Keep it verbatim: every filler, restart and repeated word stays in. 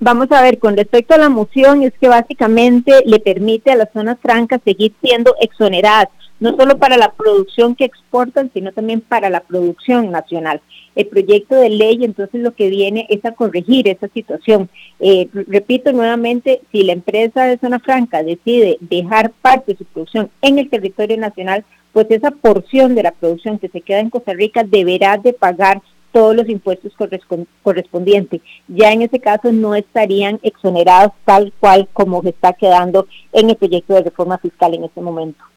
Vamos a ver, con respecto a la moción, es que básicamente le permite a las zonas francas seguir siendo exoneradas, no solo para la producción que exportan, sino también para la producción nacional. El proyecto de ley entonces lo que viene es a corregir esa situación. Eh, repito nuevamente, si la empresa de zona franca decide dejar parte de su producción en el territorio nacional, pues esa porción de la producción que se queda en Costa Rica deberá de pagar todos los impuestos correspondientes. Ya en ese caso no estarían exonerados tal cual como se está quedando en el proyecto de reforma fiscal en este momento.